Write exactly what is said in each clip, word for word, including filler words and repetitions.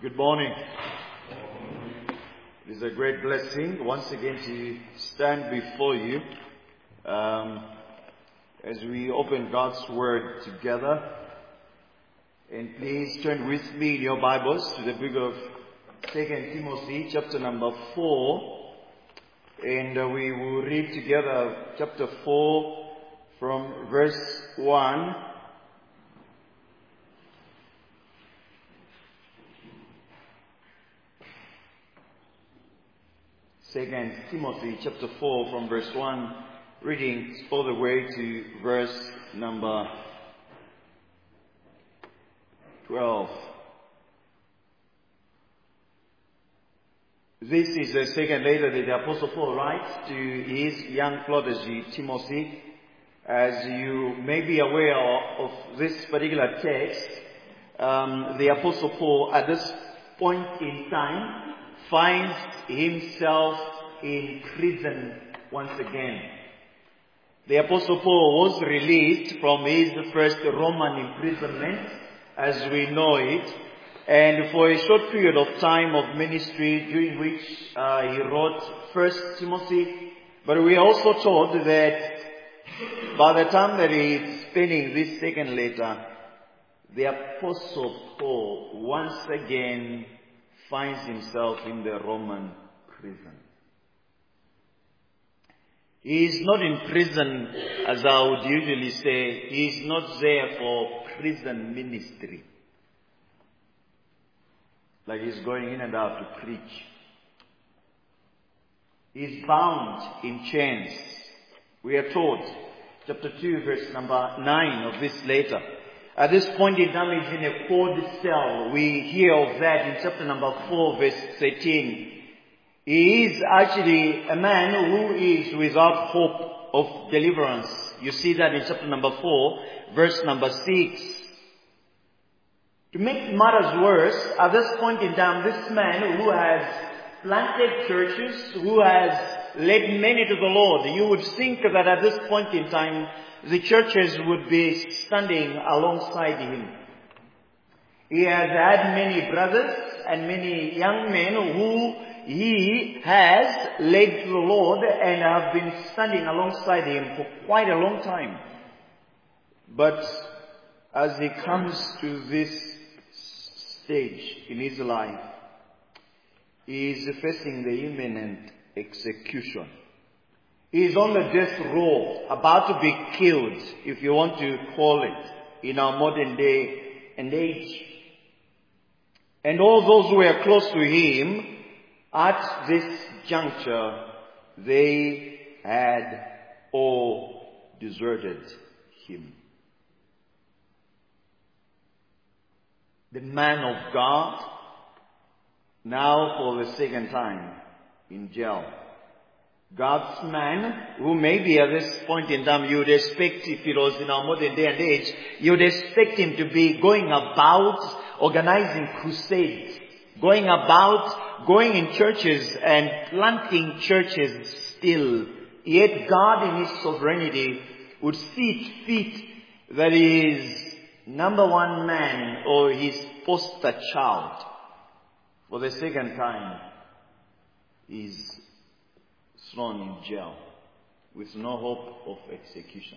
Good morning. It is a great blessing once again to stand before you um, as we open God's Word together. And please turn with me in your Bibles to the book of Second Timothy, chapter number four. And uh, we will read together chapter four from verse one. Second Timothy chapter four from verse one, reading all the way to verse number twelve. This is the second letter that the Apostle Paul writes to his young protege Timothy. As you may be aware of this particular text, um, the Apostle Paul at this point in time finds himself in prison once again. The Apostle Paul was released from his first Roman imprisonment, as we know it, and for a short period of time of ministry during which uh, he wrote First Timothy. But we are also told that by the time that he is penning this second letter, the Apostle Paul once again finds himself in the Roman prison. He is not in prison, as I would usually say. He is not there for prison ministry, like he's going in and out to preach. He is bound in chains. We are told, chapter two, verse number nine of this letter. At this point in time, he's in a cold cell. We hear of that in chapter number four, verse thirteen. He is actually a man who is without hope of deliverance. You see that in chapter number four, verse number six. To make matters worse, at this point in time, this man who has planted churches, who has led many to the Lord, you would think that at this point in time, the churches would be standing alongside him. He has had many brothers and many young men who he has led to the Lord and have been standing alongside him for quite a long time. But as he comes to this stage in his life, he is facing the imminent execution. He is on the death row, about to be killed, if you want to call it, in our modern day and age. And all those who were close to him at this juncture, they had all deserted him. The man of God, now for the second time in jail. God's man, who maybe at this point in time you would expect, if it was in our modern day and age, you would expect him to be going about organizing crusades, going about, going in churches and planting churches still. Yet God in His sovereignty would see it fit that His number one man or His poster child for the second time is thrown in jail with no hope of execution.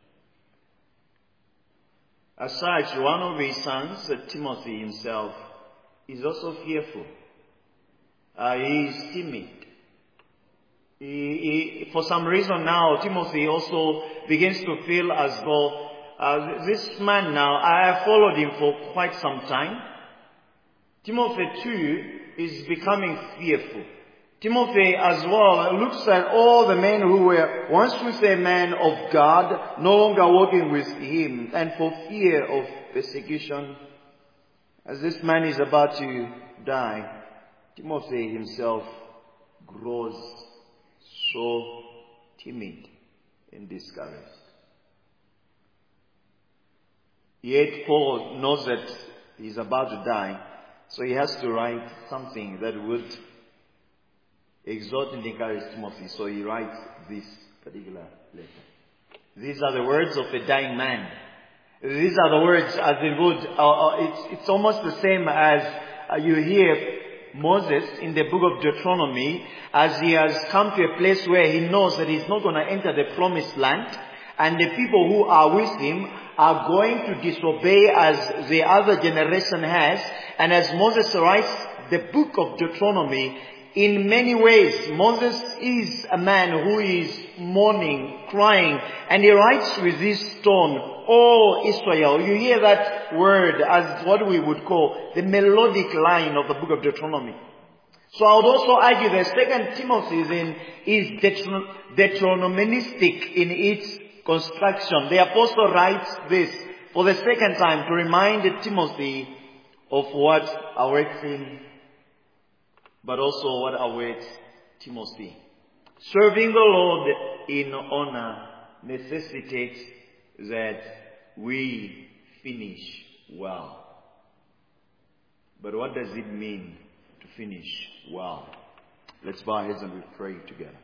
As such, one of his sons, Timothy himself, is also fearful. Uh, he is timid. He, he, for some reason now, Timothy also begins to feel as though uh, this man now, I have followed him for quite some time. Timothy too is becoming fearful. Timothy as well looks at all the men who were once with a man of God, no longer walking with him, and for fear of persecution, as this man is about to die, Timothy himself grows so timid and discouraged. Yet Paul knows that he's about to die, so he has to write something that would exhort and encourage Timothy. So he writes this particular letter. These are the words of a dying man. These are the words as it would, uh, uh, it's, it's almost the same as uh, you hear Moses in the book of Deuteronomy, as he has come to a place where he knows that he's not going to enter the promised land, and the people who are with him are going to disobey as the other generation has. And as Moses writes the book of Deuteronomy, in many ways, Moses is a man who is mourning, crying, and he writes with this tone, "O Israel." You hear that word as what we would call the melodic line of the book of Deuteronomy. So I would also argue that Second Timothy is, in, is Deuteron- Deuteronomistic in its construction. The apostle writes this for the second time to remind Timothy of what awaits him, but also what awaits Timothy. Serving the Lord in honor necessitates that we finish well. But what does it mean to finish well? Let's bow our heads and we pray together.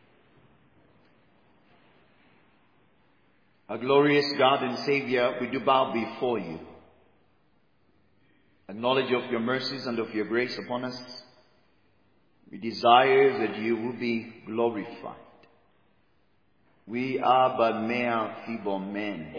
Our glorious God and Savior, we do bow before you. Acknowledge of your mercies and of your grace upon us. We desire that you will be glorified. We are but mere feeble men.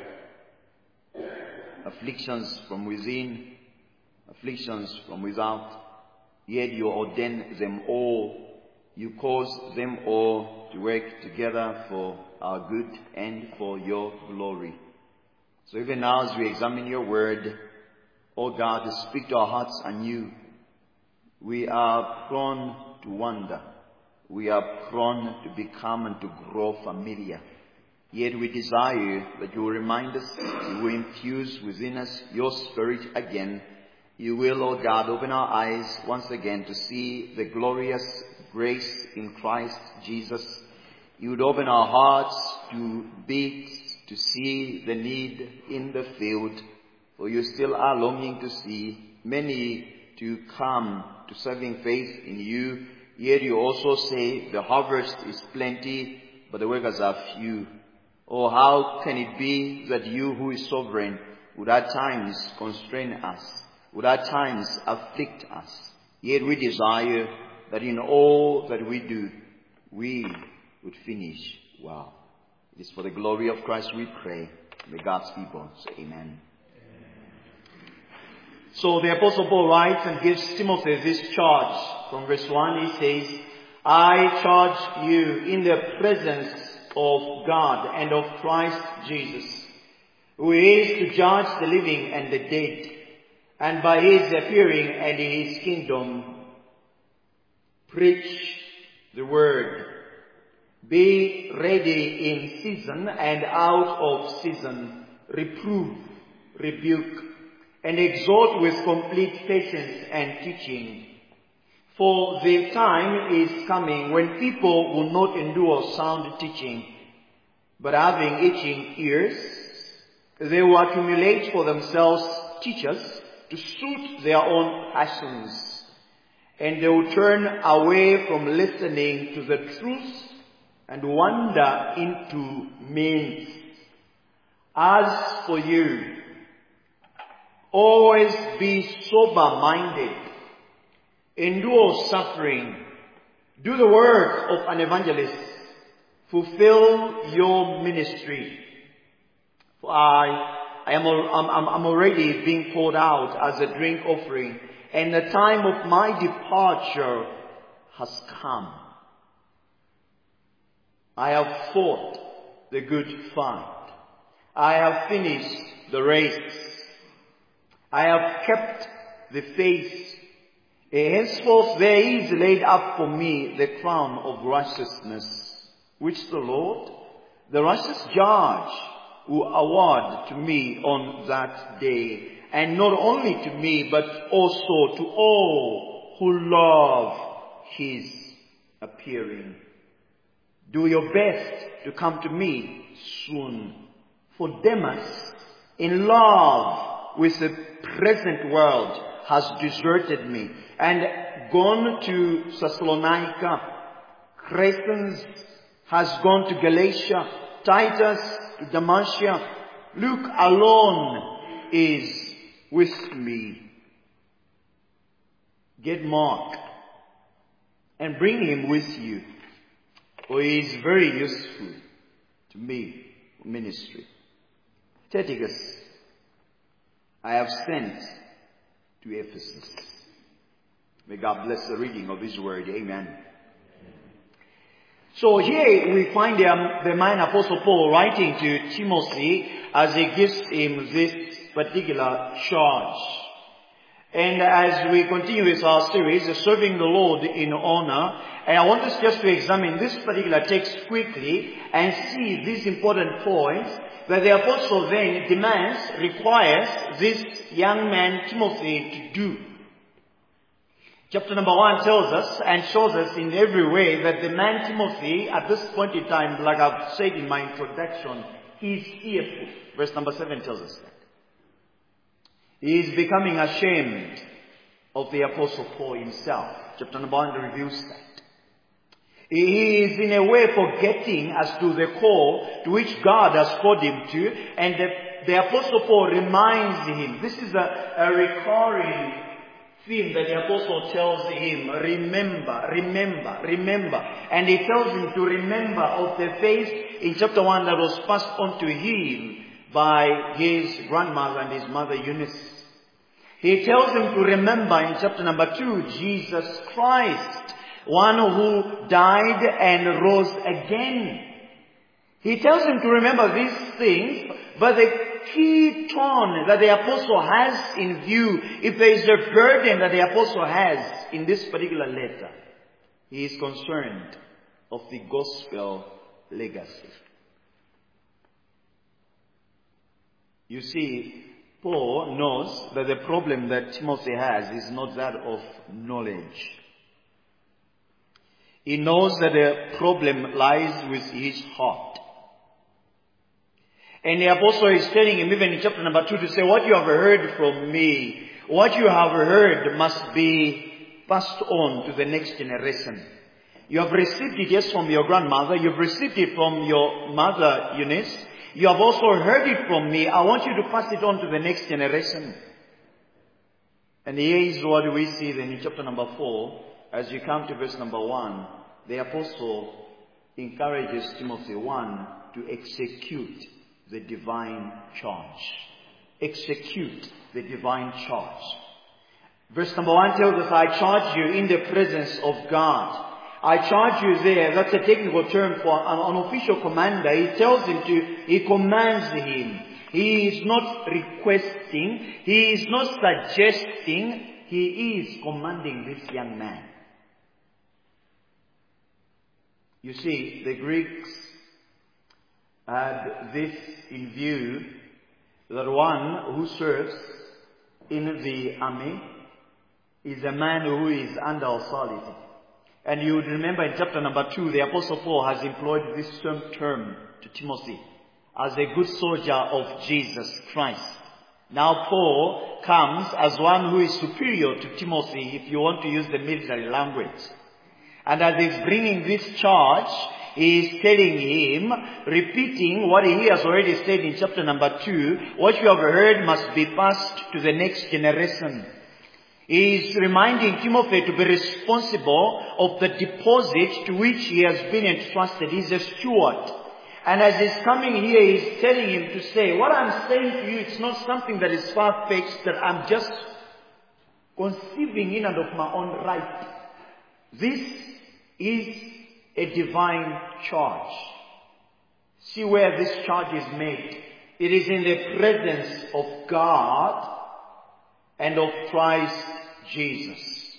Afflictions from within, afflictions from without. Yet you ordain them all. You cause them all to work together for our good and for your glory. So even now as we examine your word, oh God, speak to our hearts anew. We are prone to wander. We are prone to become and to grow familiar. Yet we desire that you will remind us, you will infuse within us your spirit again. You will, oh God, open our eyes once again to see the glorious grace in Christ Jesus. You would open our hearts to beat, to see the need in the field. For you still are longing to see many to come to saving faith in you. Yet you also say the harvest is plenty, but the workers are few. Oh, how can it be that you who is sovereign would at times constrain us, would at times afflict us? Yet we desire that in all that we do, we would finish well. It is for the glory of Christ we pray. May God's people say amen. So the Apostle Paul writes and gives Timothy this charge. From verse one he says, "I charge you in the presence of God and of Christ Jesus, who is to judge the living and the dead, and by his appearing and in his kingdom, preach the word. Be ready in season and out of season. Reprove, rebuke, and exhort with complete patience and teaching. For the time is coming when people will not endure sound teaching, but having itching ears, they will accumulate for themselves teachers to suit their own passions, and they will turn away from listening to the truth and wander into myths. As for you, always be sober-minded, endure suffering, do the work of an evangelist, fulfill your ministry. For I, I am, I'm, I'm already being poured out as a drink offering, and the time of my departure has come. I have fought the good fight. I have finished the race. I have kept the faith. Henceforth there is laid up for me the crown of righteousness, which the Lord, the righteous judge, will award to me on that day. And not only to me, but also to all who love his appearing. Do your best to come to me soon. For Demas, in love with the present world, has deserted me and gone to Thessalonica. Crescens has gone to Galatia. Titus to Dalmatia. Luke alone is with me. get Mark and bring him with you, for he is very useful to me for ministry. Tychicus, I have sent to Ephesus. May God bless the reading of His word. Amen. So here we find the, the man Apostle Paul writing to Timothy as he gives him this particular charge. And as we continue with our series, Serving the Lord in Honor, and I want us just to examine this particular text quickly and see these important points that the Apostle then demands, requires this young man Timothy to do. Chapter number one tells us and shows us in every way that the man Timothy, at this point in time, like I've said in my introduction, is fearful. Verse number seven tells us that. He is becoming ashamed of the Apostle Paul himself. Chapter number one reveals that. He is in a way forgetting as to the call to which God has called him to, and the, the Apostle Paul reminds him. This is a, a recurring theme that the Apostle tells him, remember, remember, remember. And he tells him to remember of the faith in chapter one that was passed on to him by his grandmother and his mother Eunice. He tells him to remember in chapter number two, Jesus Christ, one who died and rose again. He tells him to remember these things, but the key tone that the apostle has in view, if there is a burden that the apostle has in this particular letter, he is concerned of the gospel legacy. You see, Paul knows that the problem that Timothy has is not that of knowledge. He knows that the problem lies with his heart. And the apostle is telling him, even in chapter number two, to say, what you have heard from me, what you have heard must be passed on to the next generation. You have received it, yes, from your grandmother. You've received it from your mother, Eunice. You have also heard it from me. I want you to pass it on to the next generation. And here is what we see then in chapter number four. As you come to verse number one, the apostle encourages Timothy, one, to execute the divine charge. Execute the divine charge. Verse number one tells us, I charge you in the presence of God. I charge you there. That's a technical term for an, an official commander. He tells him to, he commands him. He is not requesting. He is not suggesting. He is commanding this young man. You see, the Greeks had this in view, that one who serves in the army is a man who is under authority. And you would remember in chapter number two, the Apostle Paul has employed this same term to Timothy as a good soldier of Jesus Christ. Now Paul comes as one who is superior to Timothy, if you want to use the military language. And as he's bringing this charge, he is telling him, repeating what he has already said in chapter number two, what you have heard must be passed to the next generation. He is reminding Timothy to be responsible of the deposit to which he has been entrusted. He's a steward. And as he's coming here, he's telling him to say, what I'm saying to you, it's not something that is far-fetched, that I'm just conceiving in and of my own right. This is a divine charge. See where this charge is made. It is in the presence of God and of Christ Jesus.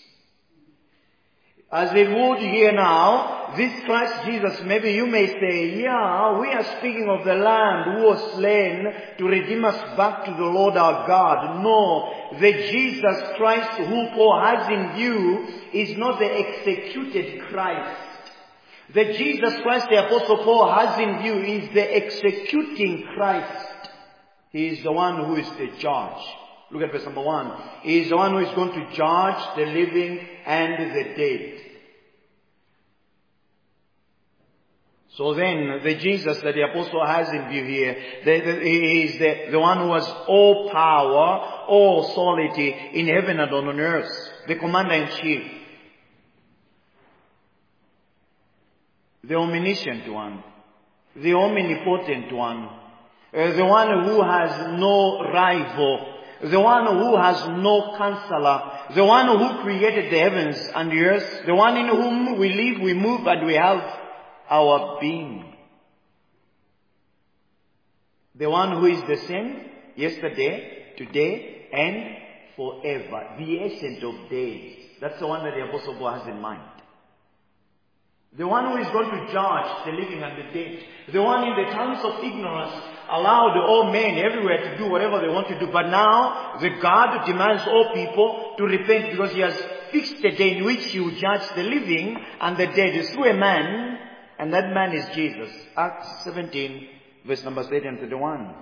As it would here now, this Christ Jesus, maybe you may say, yeah, we are speaking of the Lamb who was slain to redeem us back to the Lord our God. No, the Jesus Christ who Paul has in view is not the executed Christ. The Jesus Christ the Apostle Paul has in view is the executing Christ. He is the one who is the judge. Look at verse number one. He is the one who is going to judge the living and the dead. So then, the Jesus that the apostle has in view here, the, the, he is the, the one who has all power, all authority in heaven and on earth. The Commander-in-Chief. The omniscient one. The omnipotent one. Uh, the one who has no rival. The one who has no counselor. The one who created the heavens and the earth. The one in whom we live, we move, and we have our being. The one who is the same yesterday, today, and forever. The Ancient of Days. That's the one that the Apostle Paul has in mind. The one who is going to judge the living and the dead. The one in the times of ignorance allowed all men everywhere to do whatever they want to do. But now, the God demands all people to repent because He has fixed a day in which He will judge the living and the dead through a man, and that man is Jesus. Acts seventeen, verse number thirty and thirty-one.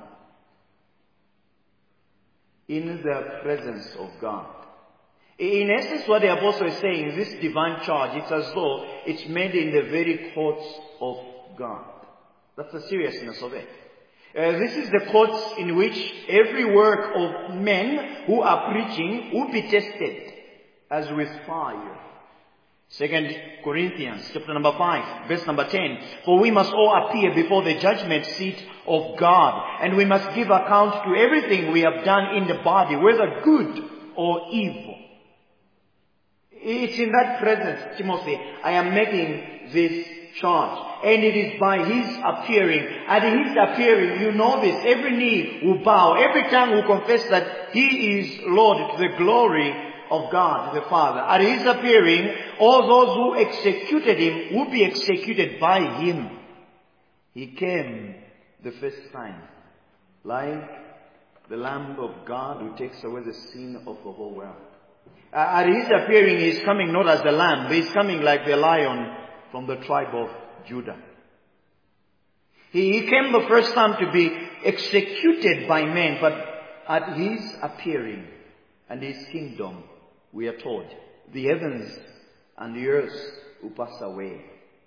In the presence of God. In essence, what the apostle is saying, this divine charge, it's as though it's made in the very courts of God. That's the seriousness of it. Uh, this is the courts in which every work of men who are preaching will be tested as with fire. Second Corinthians chapter number five, verse number ten. For we must all appear before the judgment seat of God, and we must give account to everything we have done in the body, whether good or evil. It's in that presence, Timothy, I am making this charge. And it is by His appearing. At His appearing, you know this, every knee will bow, every tongue will confess that He is Lord, to the glory of God the Father. At His appearing, all those who executed Him will be executed by Him. He came the first time, like the Lamb of God who takes away the sin of the whole world. Uh, at His appearing, He is coming not as the lamb, but He is coming like the lion from the tribe of Judah. He, he came the first time to be executed by men, but at His appearing and His kingdom, we are told, the heavens and the earth will pass away.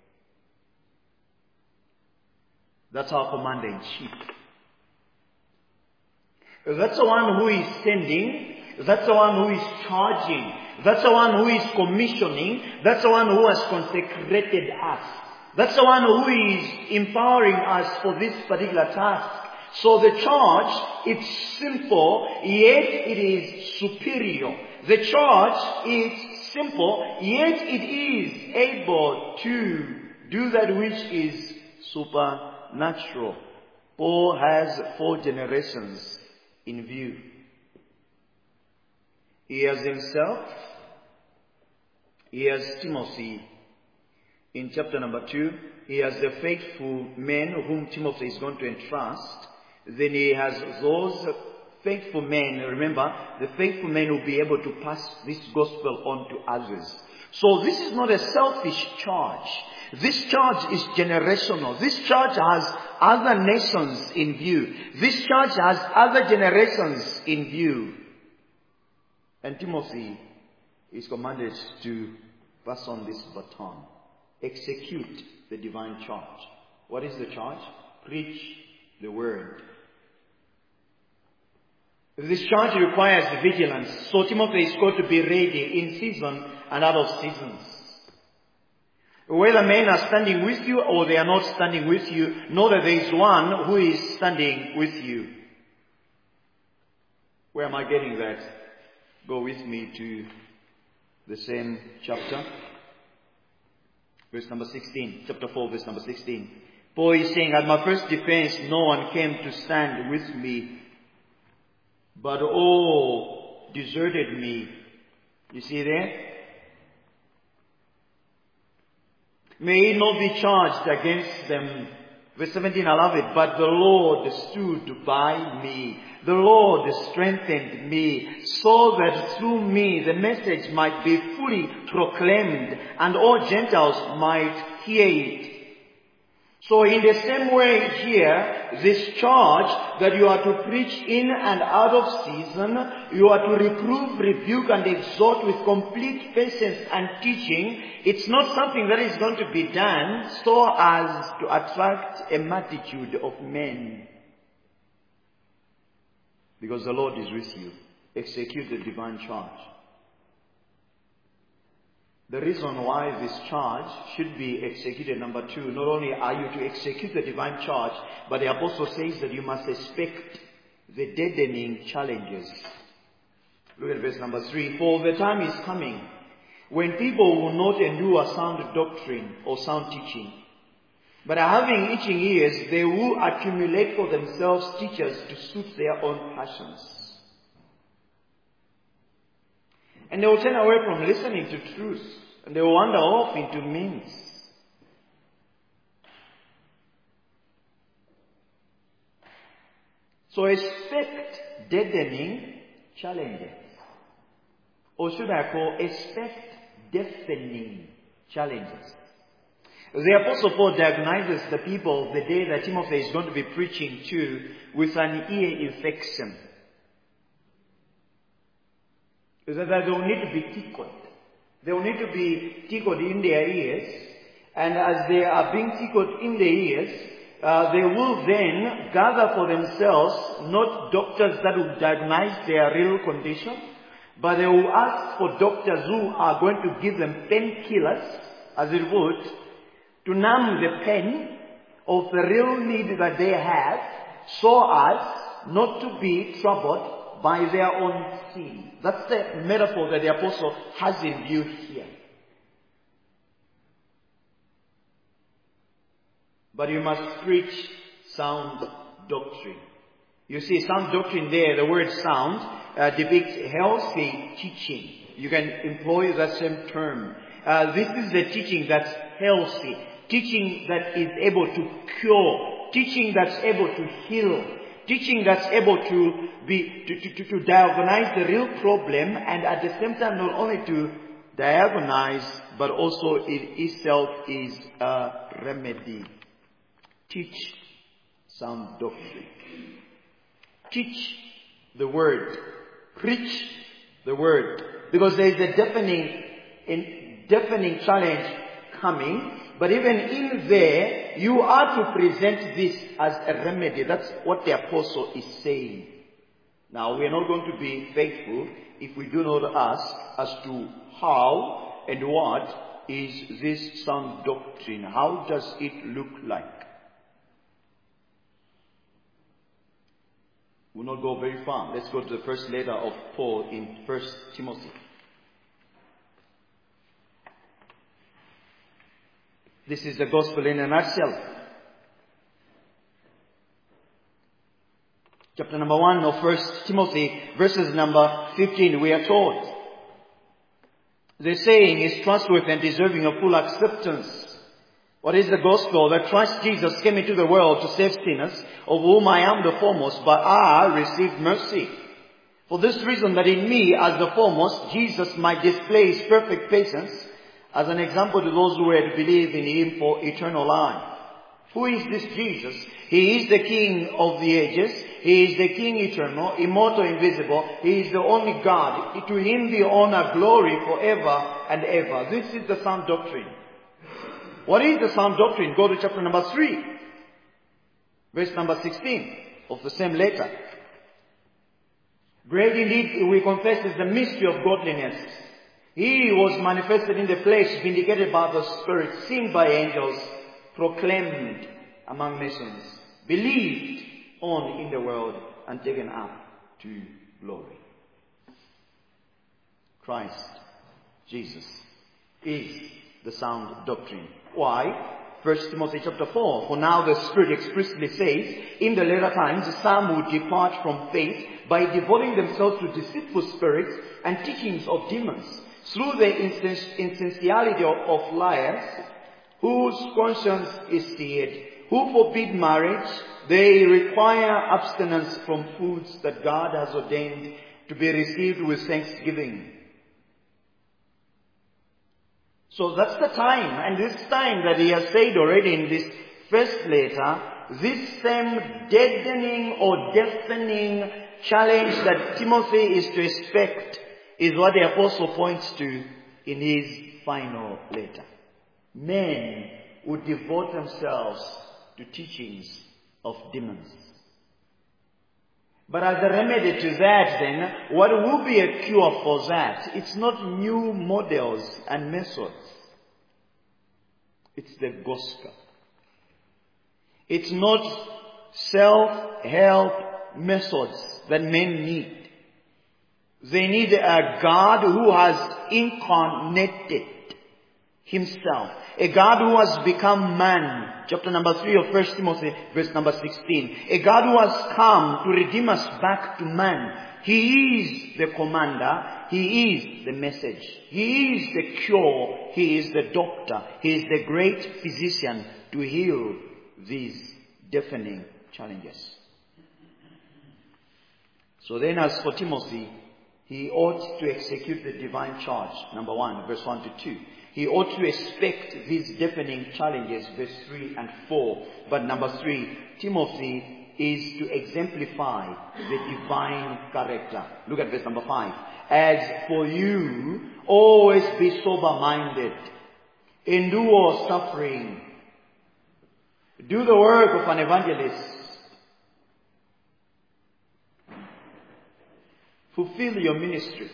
That's our Commander-in-Chief. That's the one who is sending. That's the one who is charging. That's the one who is commissioning. That's the one who has consecrated us. That's the one who is empowering us for this particular task. So the charge, it's simple, yet it is superior. The charge is simple, yet it is able to do that which is supernatural. Paul has four generations in view. He has himself, he has Timothy. In chapter number two, he has the faithful men whom Timothy is going to entrust. Then he has those faithful men, remember, the faithful men will be able to pass this gospel on to others. So this is not a selfish charge. This charge is generational. This charge has other nations in view. This charge has other generations in view. And Timothy is commanded to pass on this baton. Execute the divine charge. What is the charge? Preach the word. This charge requires vigilance. So Timothy is going to be ready in season and out of seasons. Whether men are standing with you or they are not standing with you, know that there is one who is standing with you. Where am I getting that? Go with me to the same chapter. Verse number sixteen. Chapter four, verse number sixteen. Paul is saying, at my first defense, no one came to stand with me, but all deserted me. You see there? May it not be charged against them. Verse seventeen, I love it. But the Lord stood by me. The Lord strengthened me, so that through me the message might be fully proclaimed, and all Gentiles might hear it. So in the same way here, this charge that you are to preach in and out of season, you are to reprove, rebuke, and exhort with complete patience and teaching. It's not something that is going to be done so as to attract a multitude of men. Because the Lord is with you. execute the divine charge. The reason why this charge should be executed, number two, not only are you to execute the divine charge, but the apostle says that you must expect the deadening challenges. Look at verse number three. For the time is coming when people will not endure sound doctrine or sound teaching, but having itching ears, they will accumulate for themselves teachers to suit their own passions. And they will turn away from listening to truth, and they will wander off into means. So expect deadening challenges. Or should I call, expect deafening challenges. The Apostle Paul diagnoses the people of the day that Timothy is going to be preaching to with an ear infection. Is that they will need to be tickled. They will need to be tickled in their ears. And as they are being tickled in their ears, uh, they will then gather for themselves not doctors that will diagnose their real condition, but they will ask for doctors who are going to give them painkillers, as it would, to numb the pain of the real need that they have, so as not to be troubled by their own sin. That's the metaphor that the apostle has in view here. But you must preach sound doctrine. You see, sound doctrine there, the word sound, uh, depicts healthy teaching. You can employ that same term. Uh, this is the teaching that's healthy. Teaching that is able to cure. Teaching that's able to heal. Teaching that's able to be to, to, to diagnose the real problem, and at the same time not only to diagnose, but also it itself is a remedy. Teach sound doctrine. Teach the word. Preach the word. Because there is a deafening, a deafening challenge coming. But even in there, you are to present this as a remedy. That's what the apostle is saying. Now, we are not going to be faithful if we do not ask as to how and what is this sound doctrine. How does it look like? We'll not go very far. Let's go to the first letter of Paul in First Timothy. This is the gospel in a nutshell. Chapter number one of First Timothy, verses number fifteen, we are told, the saying is trustworthy and deserving of full acceptance. What is the gospel? That Christ Jesus came into the world to save sinners, of whom I am the foremost, but I received mercy. For this reason, that in me, as the foremost, Jesus might display his perfect patience, as an example to those who had believed in him for eternal life. Who is this Jesus? He is the King of the ages. He is the King eternal, immortal, invisible. He is the only God. To him be honor, glory forever and ever. This is the sound doctrine. What is the sound doctrine? Go to chapter number three. Verse number sixteen of the same letter. Great indeed, we confess, is the mystery of godliness. He was manifested in the flesh, vindicated by the Spirit, seen by angels, proclaimed among nations, believed on in the world, and taken up to glory. Christ Jesus is the sound doctrine. Why? First Timothy chapter four. For now the Spirit expressly says, in the later times some would depart from faith by devoting themselves to deceitful spirits and teachings of demons, through the insincerity of liars, whose conscience is seared, who forbid marriage. They require abstinence from foods that God has ordained to be received with thanksgiving. So that's the time, and this time that he has said already in this first letter, this same deadening or deafening challenge that Timothy is to expect is what the apostle points to in his final letter. Men would devote themselves to teachings of demons. But as a remedy to that then, what will be a cure for that? It's not new models and methods. It's the gospel. It's not self-help methods that men need. They need a God who has incarnated himself. A God who has become man. Chapter number three of First Timothy, verse number sixteen. A God who has come to redeem us back to man. He is the commander. He is the message. He is the cure. He is the doctor. He is the great physician to heal these deafening challenges. So then as for Timothy, he ought to execute the divine charge. Number one, verse one to two. He ought to expect these deafening challenges, verse three and four. But number three, Timothy is to exemplify the divine character. Look at verse number five. As for you, always be sober-minded. Endure suffering. Do the work of an evangelist. Fulfill your ministry.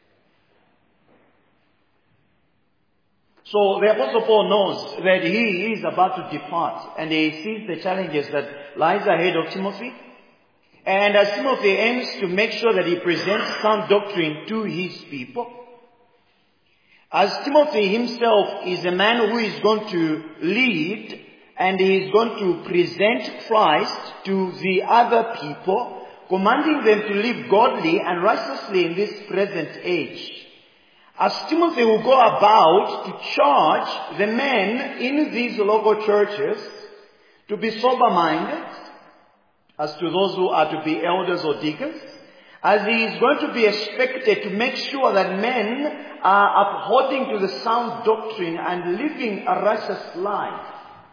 So the Apostle Paul knows that he is about to depart, and he sees the challenges that lies ahead of Timothy. And as Timothy aims to make sure that he presents sound doctrine to his people, as Timothy himself is a man who is going to lead and he is going to present Christ to the other people, commanding them to live godly and righteously in this present age. As Timothy will go about to charge the men in these local churches to be sober-minded, as to those who are to be elders or deacons, as he is going to be expected to make sure that men are upholding to the sound doctrine and living a righteous life.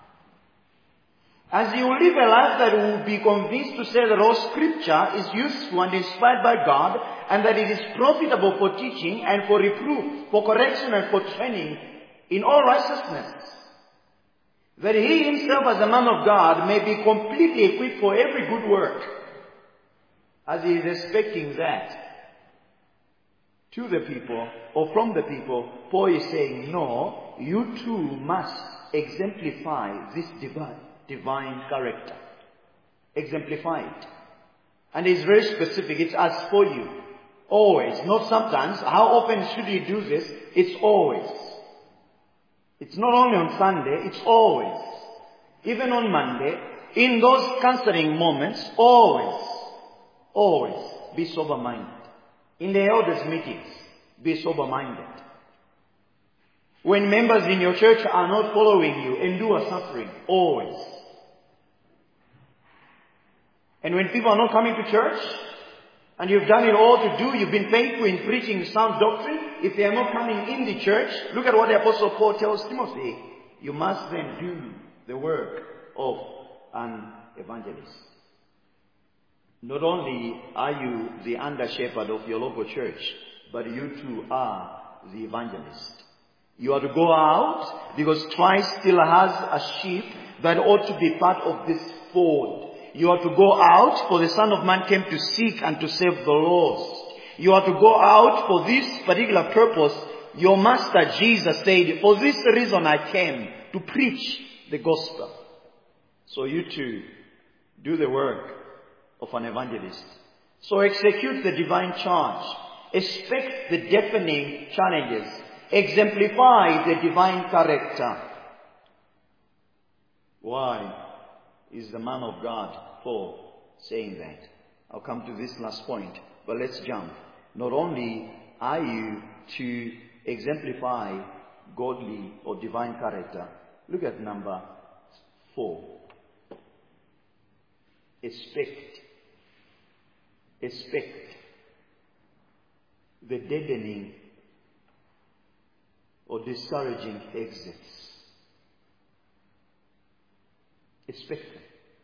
As he will live a life that will be convinced to say that all scripture is useful and inspired by God, and that it is profitable for teaching and for reproof, for correction and for training in all righteousness. That he himself as a man of God may be completely equipped for every good work. As he is expecting that to the people or from the people, Paul is saying, no, you too must exemplify this divine, divine character. Exemplify it. And it's very specific. It's as for you. Always. Not sometimes. How often should you do this? It's always. It's not only on Sunday, it's always. Even on Monday, in those counseling moments, always. Always be sober-minded. In the elders' meetings, be sober-minded. When members in your church are not following you, endure suffering. Always. And when people are not coming to church, and you've done it all to do, you've been faithful in preaching sound doctrine, if they are not coming in the church, look at what the Apostle Paul tells Timothy. You must then do the work of an evangelist. Not only are you the under-shepherd of your local church, but you too are the evangelist. You are to go out because Christ still has a sheep that ought to be part of this fold. You are to go out, for the Son of Man came to seek and to save the lost. You are to go out for this particular purpose. Your Master Jesus said, for this reason I came, to preach the gospel. So you too, do the work of an evangelist. So execute the divine charge. Expect the deafening challenges. Exemplify the divine character. Why is the man of God, Paul, saying that? I'll come to this last point, but let's jump. Not only are you to exemplify godly or divine character, look at number four. Expect. Expect the deadening or discouraging exits. Expect them.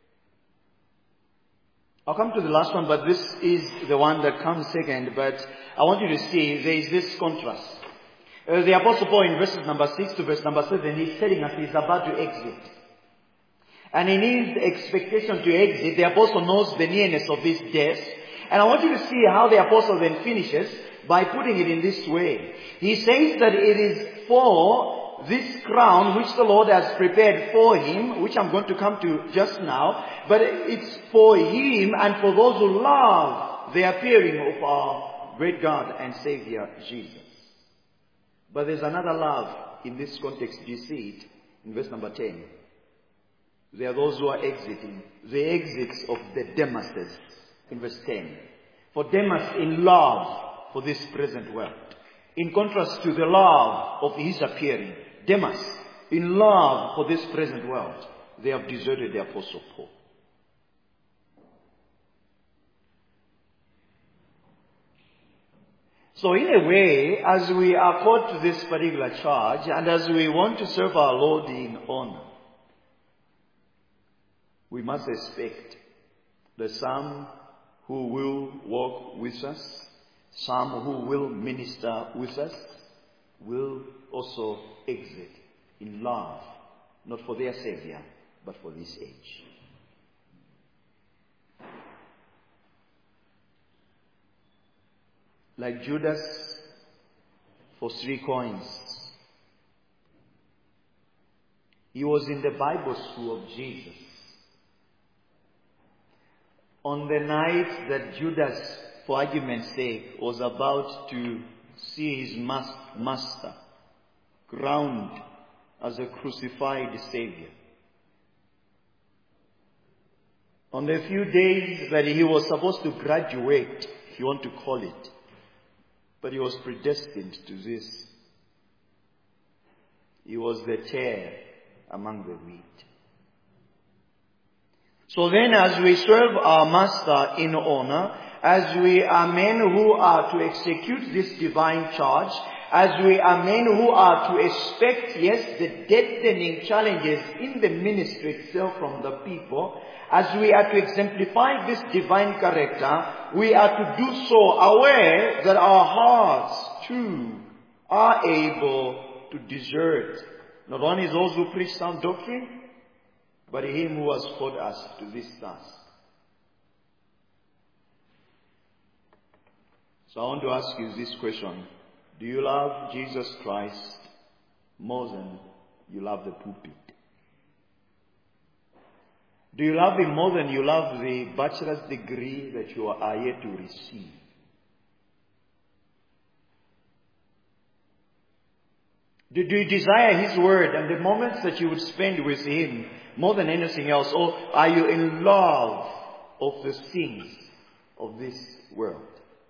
I'll come to the last one, but this is the one that comes second. But I want you to see there is this contrast. Uh, the Apostle Paul in verses number six to verse number seven, he's telling us he's about to exit. And in his expectation to exit, the Apostle knows the nearness of his death. And I want you to see how the apostle then finishes by putting it in this way. He says that it is for this crown which the Lord has prepared for him, which I'm going to come to just now, but it's for him and for those who love the appearing of our great God and Savior, Jesus. But there's another love in this context. Do you see it? In verse number ten. There are those who are exiting. The exits of the Demases. In verse ten. For Demas in love for this present world. In contrast to the love of his appearing. Demas in love for this present world. They have deserted the Apostle Paul. So in a way, as we are called to this particular charge, and as we want to serve our Lord in honor, we must expect that some who will walk with us, some who will minister with us, will also exit in love, not for their Savior, but for this age. Like Judas for three coins. He was in the Bible school of Jesus. On the night that Judas, for argument's sake, was about to see his master crowned as a crucified Savior. On the few days that he was supposed to graduate, if you want to call it, but he was predestined to this. He was the tare among the wheat. So then, as we serve our Master in honor, as we are men who are to execute this divine charge, as we are men who are to expect, yes, the deadening challenges in the ministry itself from the people, as we are to exemplify this divine character, we are to do so aware that our hearts too are able to desert not only those who preach sound doctrine, but him who has called us to this task. So I want to ask you this question. Do you love Jesus Christ more than you love the pulpit? Do you love him more than you love the bachelor's degree that you are yet to receive? Do, do you desire his word and the moments that you would spend with him more than anything else? Or are you in love of the things of this world?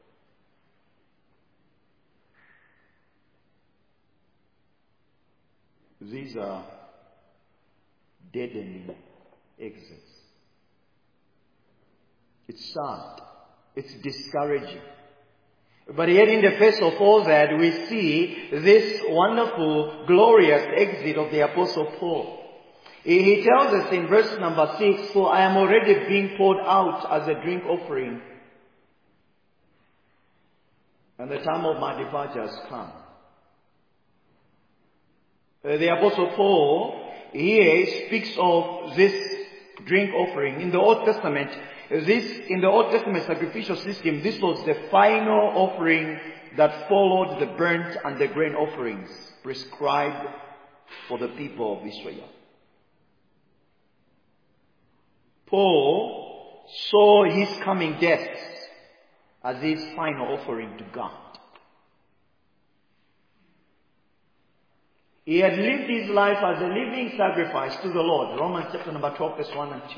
These are deadening exits. It's sad. It's discouraging. But yet in the face of all that, we see this wonderful, glorious exit of the Apostle Paul. He tells us in verse number six, "For I am already being poured out as a drink offering, and the time of my departure has come." Uh, the Apostle Paul here speaks of this drink offering. In the Old Testament, this, in the Old Testament sacrificial system, this was the final offering that followed the burnt and the grain offerings prescribed for the people of Israel. Paul saw his coming death as his final offering to God. He had lived his life as a living sacrifice to the Lord. Romans chapter number twelve, verse one and two.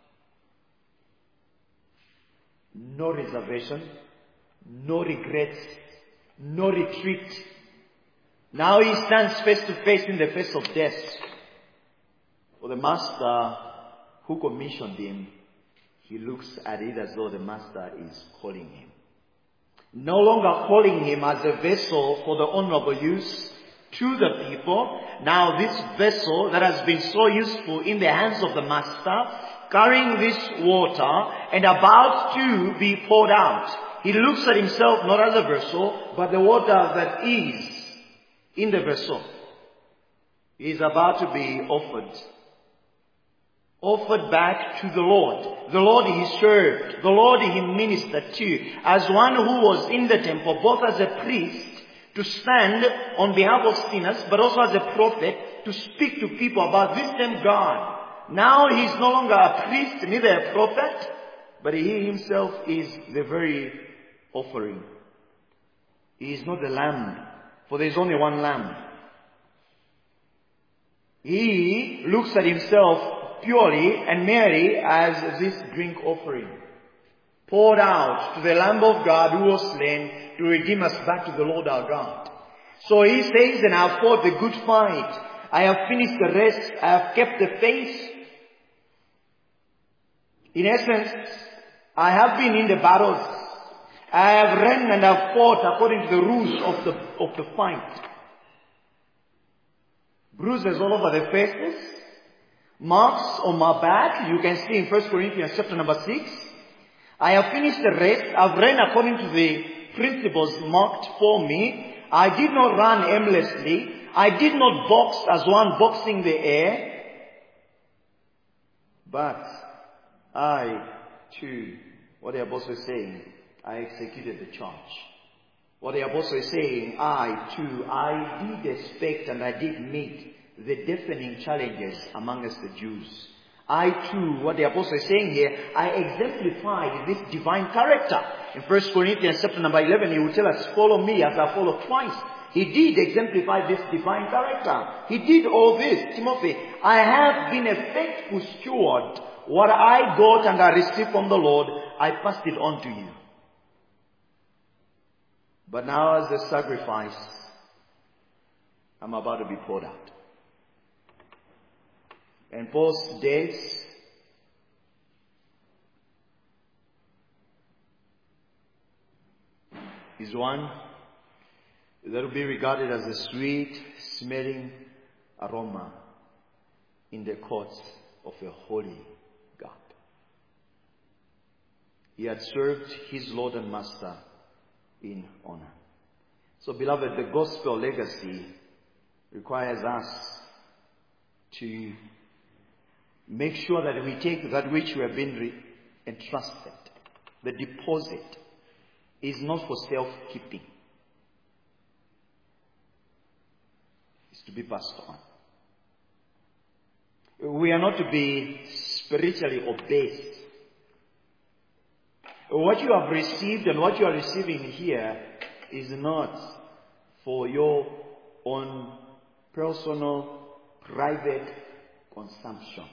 No reservation, no regrets, no retreat. Now he stands face to face in the face of death. For the master who commissioned him, he looks at it as though the master is calling him. No longer calling him as a vessel for the honorable use to the people. Now this vessel that has been so useful in the hands of the master, carrying this water and about to be poured out. He looks at himself not as a vessel, but the water that is in the vessel is about to be offered offered back to the Lord. The Lord he served. The Lord he ministered to. As one who was in the temple, both as a priest to stand on behalf of sinners, but also as a prophet to speak to people about this same God. Now he is no longer a priest, neither a prophet, but he himself is the very offering. He is not the lamb, for there is only one lamb. He looks at himself purely and merely as this drink offering, poured out to the Lamb of God who was slain to redeem us back to the Lord our God. So he says, and I have fought the good fight. I have finished the race. I have kept the faith. In essence, I have been in the battles. I have ran and have fought according to the rules of the, of the fight. Bruises all over the faces. Marks on my back. You can see in First Corinthians chapter number six. I have finished the race. I've ran according to the principles marked for me. I did not run aimlessly. I did not box as one boxing the air. But I, too, what the apostle is saying, I executed the charge. What the apostle is saying, I, too, I did expect and I did meet the deafening challenges amongst the Jews. I too, what the apostle is saying here, I exemplified this divine character. In First Corinthians chapter number eleven, he will tell us, follow me as I follow Christ. He did exemplify this divine character. He did all this. Timothy, I have been a faithful steward. What I got and I received from the Lord, I passed it on to you. But now as a sacrifice, I'm about to be poured out. And Paul's death is one that will be regarded as a sweet smelling aroma in the courts of a holy God. He had served his Lord and Master in honor. So beloved, the gospel legacy requires us to make sure that we take that which we have been re- entrusted. The deposit is not for self-keeping. It's to be passed on. We are not to be spiritually obese. What you have received and what you are receiving here is not for your own personal, private consumption.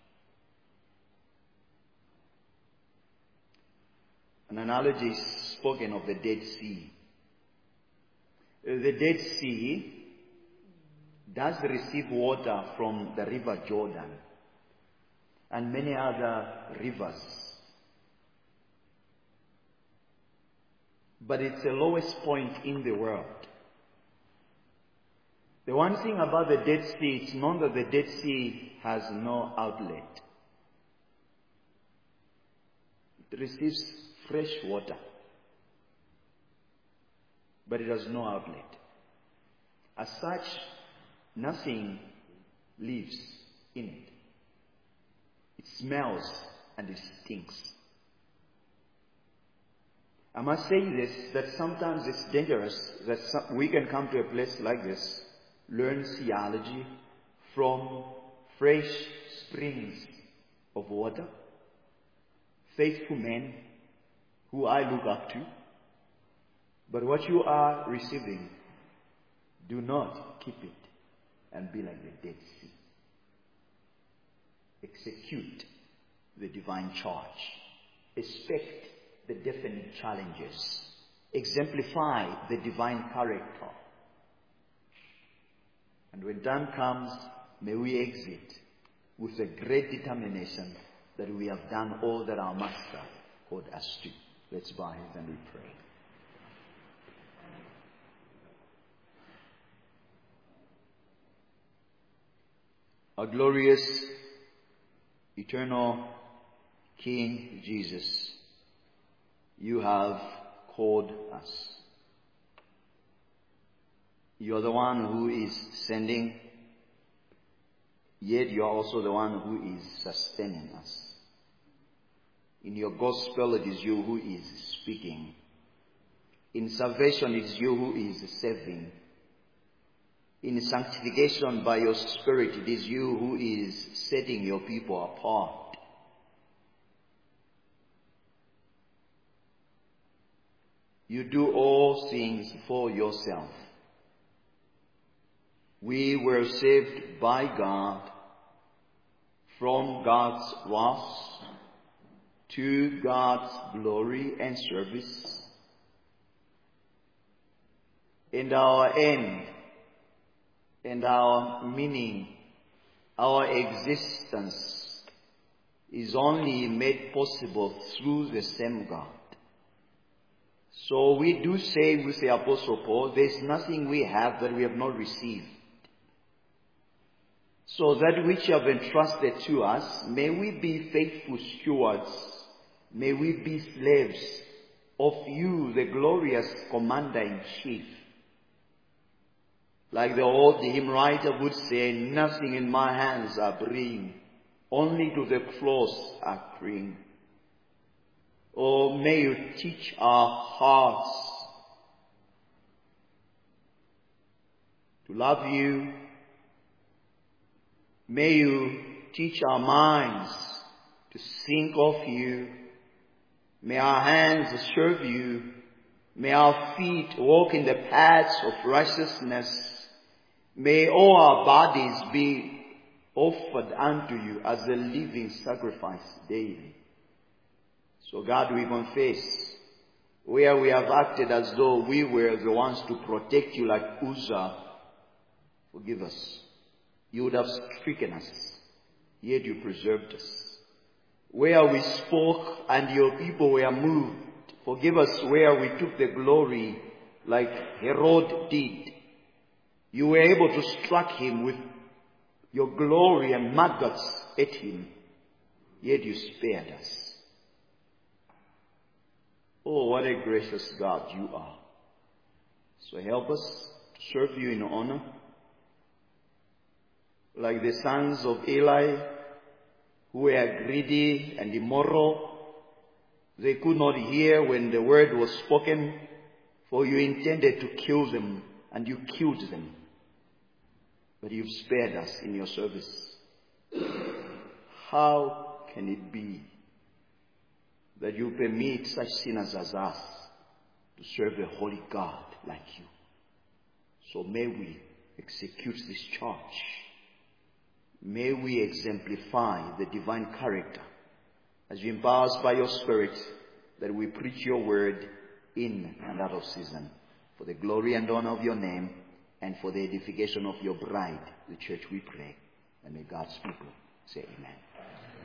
An analogy is spoken of the Dead Sea. The Dead Sea does receive water from the river Jordan and many other rivers. But it's the lowest point in the world. The one thing about the Dead Sea, it's known that the Dead Sea has no outlet. It receives fresh water, but it has no outlet. As such, nothing lives in it. It smells and it stinks. I must say this, that sometimes it's dangerous that some, we can come to a place like this, learn theology from fresh springs of water, faithful men who I look up to. But what you are receiving, do not keep it and be like the Dead Sea. Execute the divine charge. Expect the definite challenges. Exemplify the divine character. And when time comes, may we exit with a great determination that we have done all that our Master called us to. Let's bow heads and we pray. Our glorious, eternal King Jesus, you have called us. You are the one who is sending Yet you are also the one who is sustaining us. In your gospel, it is you who is speaking. In salvation, it is you who is saving. In sanctification by your Spirit, it is you who is setting your people apart. You do all things for yourself. We were saved by God from God's wrath to God's glory and service. And our end and our meaning, our existence is only made possible through the same God. So we do say with the Apostle Paul, there's nothing we have that we have not received. So that which you have entrusted to us, may we be faithful stewards. May we be slaves of you, the glorious Commander-in-Chief. Like the old hymn writer would say, nothing in my hands I bring, only to the cross I cling. Oh, may you teach our hearts to love you. May you teach our minds to think of you. May our hands serve you. May our feet walk in the paths of righteousness. May all our bodies be offered unto you as a living sacrifice daily. So God, we confess, where we have acted as though we were the ones to protect you like Uzzah, forgive us. You would have stricken us, yet you preserved us. Where we spoke and your people were moved, forgive us where we took the glory like Herod did. You were able to strike him with your glory and maggots at him, yet you spared us. Oh, what a gracious God you are. So help us to serve you in honor. Like the sons of Eli, who were greedy and immoral, they could not hear when the word was spoken, for you intended to kill them, and you killed them. But you've spared us in your service. How can it be that you permit such sinners as us to serve a holy God like you? So may we execute this charge. May we exemplify the divine character as you empower us by your Spirit, that we preach your word in and out of season, for the glory and honor of your name and for the edification of your bride, the church, we pray. And may God's people say amen.